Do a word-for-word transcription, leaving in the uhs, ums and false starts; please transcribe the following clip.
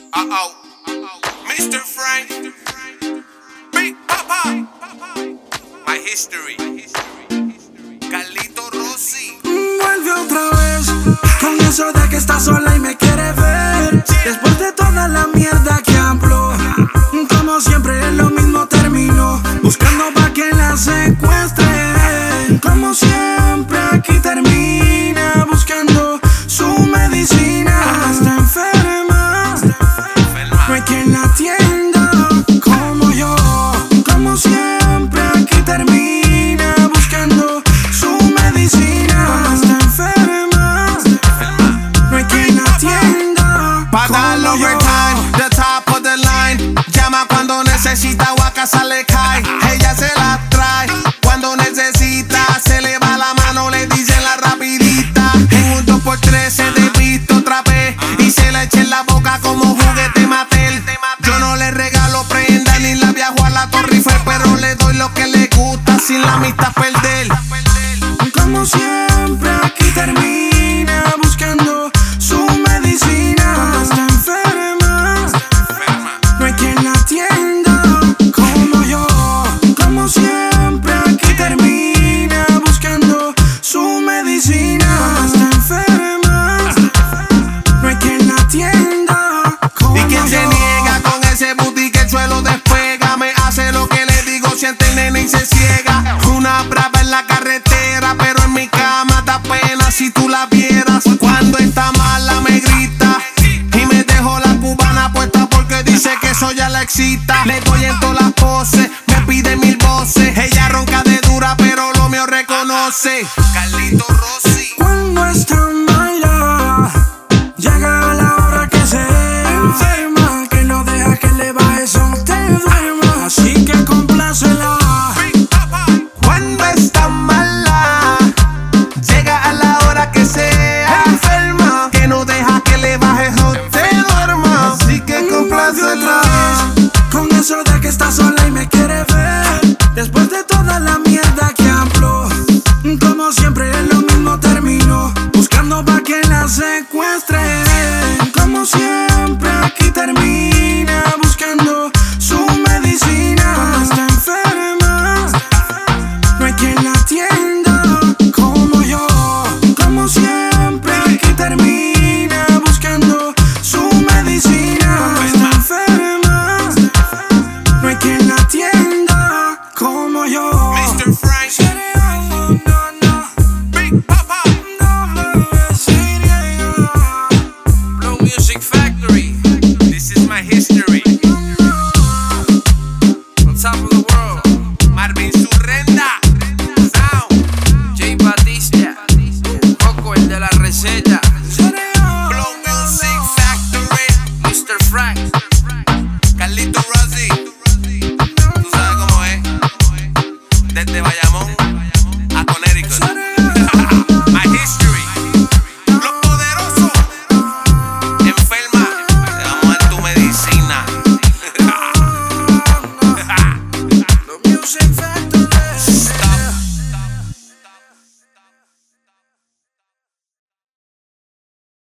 Uh-oh. mister Frank. Big Papa. My history. Carlito Rossi. Vuelve otra vez con eso de que está sola y me quiere ver. Después de toda la mierda que habló, como siempre es lo mismo termino buscando pa' que la secuestre. Como siempre aquí termina buscando su medicina. Está enferma, no hay quien la atienda como yo. Como siempre aquí termina buscando su medicina. Está enferma, no hay quien la atienda. Paga el overtime, the top of the line. Llama cuando necesita o a casa le cae. Ella se la trae cuando necesita. Se le va la mano, le dicen la rapidita. En un dos por tres se desviste otra vez y se la echa en la boca como juguete Mattel. Yo no le regalo prenda ni la viajo a la Torre Eiffel, pero le doy lo que le gusta sin la amistad perder. Como siempre aquí termina buscando su medicina. Está enferma, no hay quien la atienda como yo. Como siempre aquí termina buscando su medicina. Está enferma, no hay quien la atienda como Y quien yo. se niega con ese booty que el suelo despega, me hace lo que le digo, siente el nene y se ciega. Una brava en la carretera, pero en mi cama da pena si tú la vieras. Cuando está mala me grita y me dejo la cubana puesta porque dice que eso ya la excita. Le doy en todas las poses, me pide mil voces. Ella ronca de dura, pero lo mío reconoce. Carlito Rossi. Cuando está mala, llega la hora que se enferma, que no deja que le baje eso, te duerma. Así que complácela. Big Papa. Cuando está mala, llega a la hora que sea enferma, que no deja que le baje o te duerma. Así que Vuelve complácela. otra vez con eso de que está sola y me quiere ver. Después de toda la mierda que habló, como siempre es lo mismo termino buscando pa' que la secuestre. Como siempre